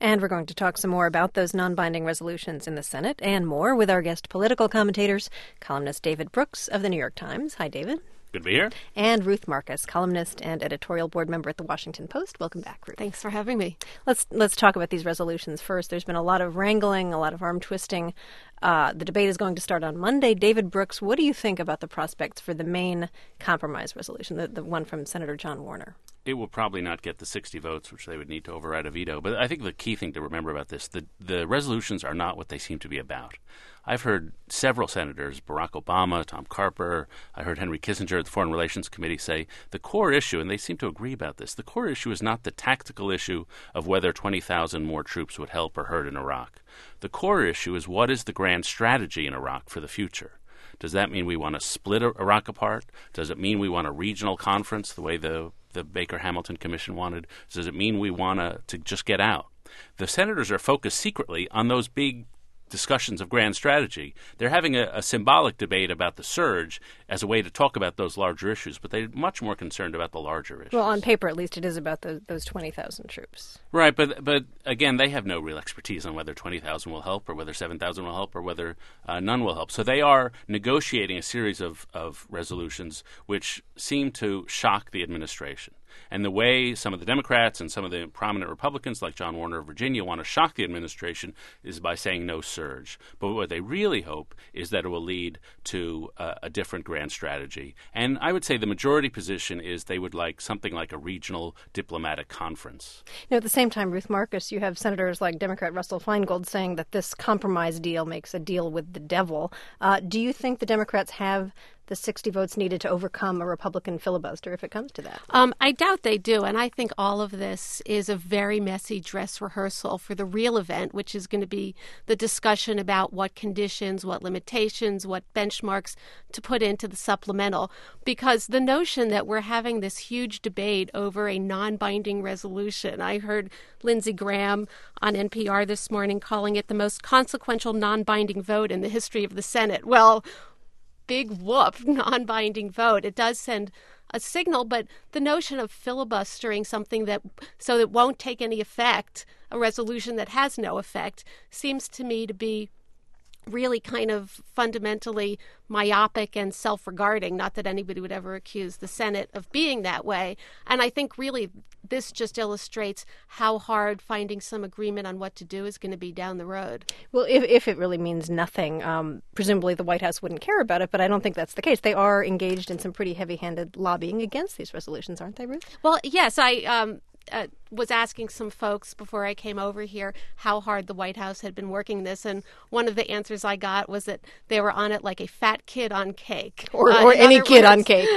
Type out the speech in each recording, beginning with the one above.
And we're going to talk some more about those non-binding resolutions in the Senate and more with our guest political commentators, columnist David Brooks of the New York Times. Hi, David. Good to be here. And Ruth Marcus, columnist and editorial board member at The Washington Post. Welcome back, Ruth. Thanks for having me. Let's talk about these resolutions first. There's been a lot of wrangling, a lot of arm twisting. The debate is going to start on Monday. David Brooks, what do you think about the prospects for the main compromise resolution, the one from Senator John Warner? It will probably not get the 60 votes, which they would need to override a veto. But I think the key thing to remember about this, the resolutions are not what they seem to be about. I've heard several senators, Barack Obama, Tom Carper, I heard Henry Kissinger at the Foreign Relations Committee say the core issue, and they seem to agree about this, the core issue is not the tactical issue of whether 20,000 more troops would help or hurt in Iraq. The core issue is what is the grand strategy in Iraq for the future. Does that mean we want to split Iraq apart? Does it mean we want a regional conference the way the Baker-Hamilton Commission wanted? Does it mean we want to just get out? The senators are focused secretly on those big discussions of grand strategy. They're having a symbolic debate about the surge as a way to talk about those larger issues, but they're much more concerned about the larger issues. Well, on paper, at least, it is about those 20,000 troops. Right, but again, they have no real expertise on whether 20,000 will help or whether 7,000 will help or whether none will help. So they are negotiating a series of resolutions which seem to shock the administration. And the way some of the Democrats and some of the prominent Republicans, like John Warner of Virginia, want to shock the administration is by saying no surge. But what they really hope is that it will lead to a different grand strategy. And I would say the majority position is they would like something like a regional diplomatic conference. At the same time, Ruth Marcus, you have senators like Democrat Russell Feingold saying that this compromise deal makes a deal with the devil. Do you think the Democrats have the 60 votes needed to overcome a Republican filibuster if it comes to that? I doubt they do, and I think all of this is a very messy dress rehearsal for the real event, which is going to be the discussion about what conditions, what limitations, what benchmarks to put into the supplemental. Because the notion that we're having this huge debate over a non-binding resolution, I heard Lindsey Graham on NPR this morning calling it the most consequential non-binding vote in the history of the Senate. Well, big whoop, non-binding vote. It does send a signal, but the notion of filibustering something that won't take any effect, a resolution that has no effect, seems to me to be really kind of fundamentally myopic and self-regarding. Not that anybody would ever accuse the Senate of being that way. And I think really this just illustrates how hard finding some agreement on what to do is going to be down the road. Well, if it really means nothing, presumably the White House wouldn't care about it, but I don't think that's the case. They are engaged in some pretty heavy-handed lobbying against these resolutions, aren't they, Ruth? Well, yes, I was asking some folks before I came over here how hard the White House had been working this, and one of the answers I got was that they were on it like a fat kid on cake. Or any kid on cake.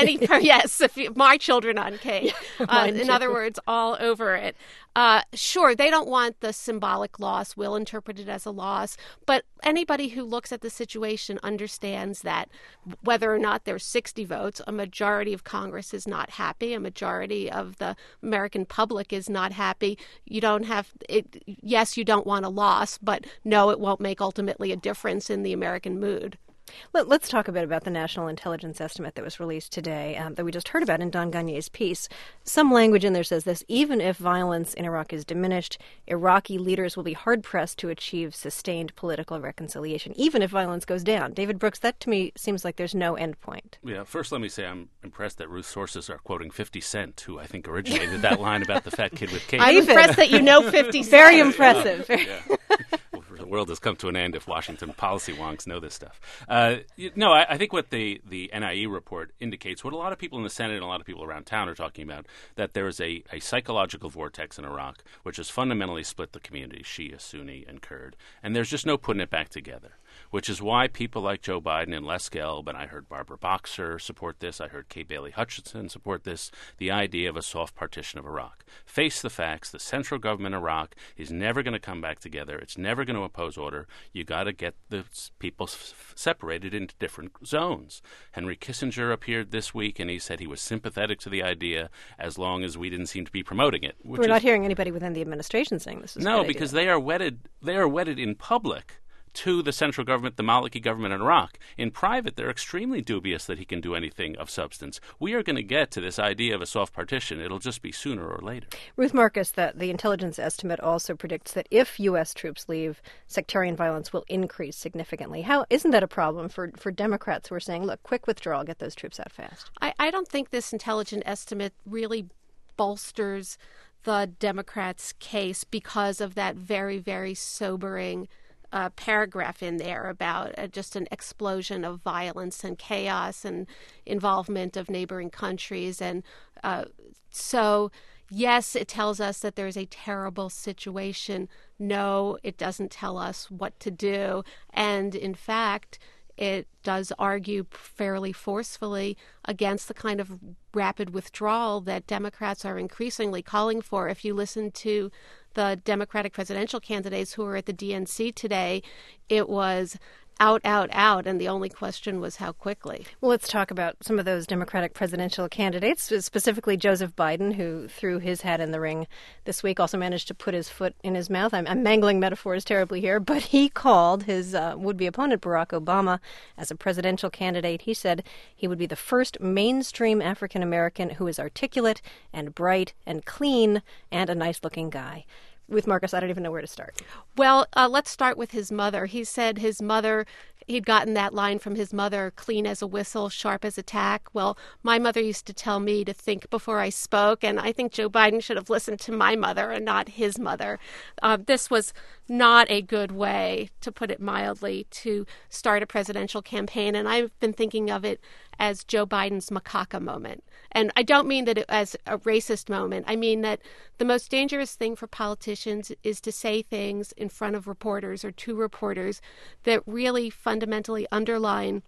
Yes, my children on cake. In other words, all over it. Sure, they don't want the symbolic loss. We'll interpret it as a loss. But anybody who looks at the situation understands that whether or not there's 60 votes, a majority of Congress is not happy. A majority of the American public is not happy. You don't have it. Yes, you don't want a loss, but no, it won't make ultimately a difference in the American mood. Let's talk a bit about the national intelligence estimate that was released today that we just heard about in Don Gagnier's piece. Some language in there says this: even if violence in Iraq is diminished, Iraqi leaders will be hard-pressed to achieve sustained political reconciliation, even if violence goes down. David Brooks, that to me seems like there's no end point. Yeah, first let me say I'm impressed that Ruth's sources are quoting 50 Cent, who I think originated that line about the fat kid with cake. I'm impressed that you know 50 Cent. Very impressive. Yeah. The world has come to an end if Washington policy wonks know this stuff. No, I think what the NIE report indicates, what a lot of people in the Senate and a lot of people around town are talking about, that there is a psychological vortex in Iraq which has fundamentally split the community, Shia, Sunni, and Kurd. And there's just no putting it back together, which is why people like Joe Biden and Les Gelb, and I heard Barbara Boxer support this, I heard Kay Bailey Hutchinson support this, the idea of a soft partition of Iraq. Face the facts. The central government in Iraq is never going to come back together. It's never going to oppose order. You got to get the people separated into different zones. Henry Kissinger appeared this week, and he said he was sympathetic to the idea as long as we didn't seem to be promoting it. We're not hearing anybody within the administration saying this is a good idea. Because they are wedded in public to the central government, the Maliki government in Iraq. In private, they're extremely dubious that he can do anything of substance. We are going to get to this idea of a soft partition. It'll just be sooner or later. Ruth Marcus, the intelligence estimate also predicts that if U.S. troops leave, sectarian violence will increase significantly. How isn't that a problem for Democrats who are saying, look, quick withdrawal, get those troops out fast? I don't think this intelligence estimate really bolsters the Democrats' case because of that very, very sobering paragraph in there about just an explosion of violence and chaos and involvement of neighboring countries. And so, yes, it tells us that there's a terrible situation. No, it doesn't tell us what to do. And in fact, it does argue fairly forcefully against the kind of rapid withdrawal that Democrats are increasingly calling for. If you listen to the Democratic presidential candidates who were at the DNC today, it was out, out, out, and the only question was how quickly. Well, let's talk about some of those Democratic presidential candidates, specifically Joseph Biden, who threw his hat in the ring this week, also managed to put his foot in his mouth. I'm mangling metaphors terribly here, but he called his would-be opponent, Barack Obama, as a presidential candidate. He said he would be the first mainstream African-American who is articulate and bright and clean and a nice-looking guy. With Marcus, I don't even know where to start. Well, let's start with his mother. He said his mother, he'd gotten that line from his mother, clean as a whistle, sharp as a tack. Well, my mother used to tell me to think before I spoke, and I think Joe Biden should have listened to my mother and not his mother. This was not a good way, to put it mildly, to start a presidential campaign, and I've been thinking of it as Joe Biden's macaca moment. And I don't mean that as a racist moment. I mean that the most dangerous thing for politicians is to say things in front of reporters or to reporters that really fundamentally underline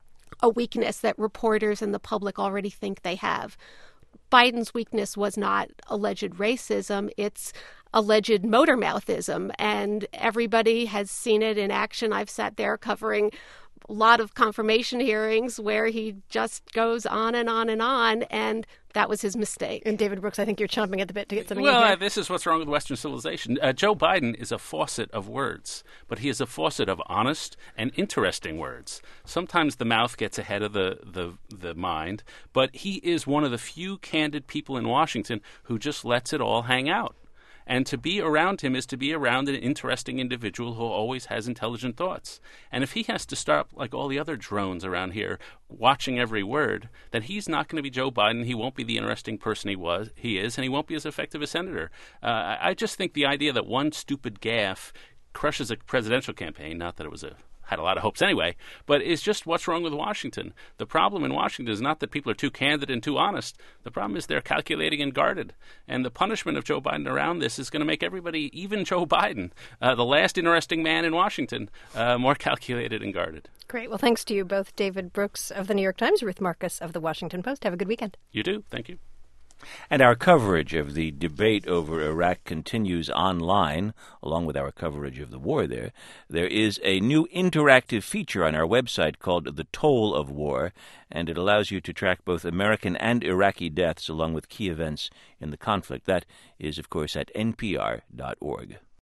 a weakness that reporters and the public already think they have. Biden's weakness was not alleged racism, it's alleged motor mouthism, and everybody has seen it in action. I've sat there covering a lot of confirmation hearings where he just goes on and on and on, and that was his mistake. And David Brooks, I think you're chomping at the bit to get something in here. Well, this is what's wrong with Western civilization. Joe Biden is a faucet of words, but he is a faucet of honest and interesting words. Sometimes the mouth gets ahead of the mind, but he is one of the few candid people in Washington who just lets it all hang out. And to be around him is to be around an interesting individual who always has intelligent thoughts. And if he has to start, like all the other drones around here, watching every word, then he's not going to be Joe Biden. He won't be the interesting person he is, and he won't be as effective a senator. I just think the idea that one stupid gaffe crushes a presidential campaign, not that it was had a lot of hopes anyway, but it's just what's wrong with Washington. The problem in Washington is not that people are too candid and too honest. The problem is they're calculating and guarded. And the punishment of Joe Biden around this is going to make everybody, even Joe Biden, the last interesting man in Washington, more calculated and guarded. Great. Well, thanks to you both, David Brooks of the New York Times, Ruth Marcus of the Washington Post. Have a good weekend. You too. Thank you. And our coverage of the debate over Iraq continues online, along with our coverage of the war there. There is a new interactive feature on our website called The Toll of War, and it allows you to track both American and Iraqi deaths along with key events in the conflict. That is, of course, at npr.org.